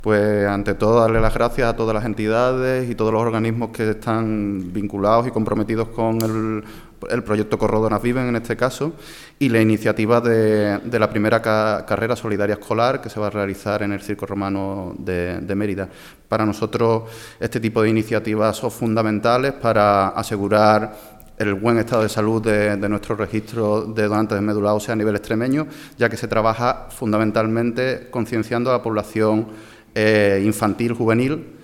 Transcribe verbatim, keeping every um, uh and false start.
Pues ante todo darle las gracias a todas las entidades y todos los organismos que están vinculados y comprometidos con el, el proyecto Corrodonas Viven en este caso, y la iniciativa de, de la primera ca carrera solidaria escolar que se va a realizar en el Circo Romano de, de Mérida. Para nosotros este tipo de iniciativas son fundamentales para asegurar el buen estado de salud de, de nuestro registro de donantes de médula ósea a nivel extremeño, ya que se trabaja fundamentalmente concienciando a la población Eh, infantil, juvenil,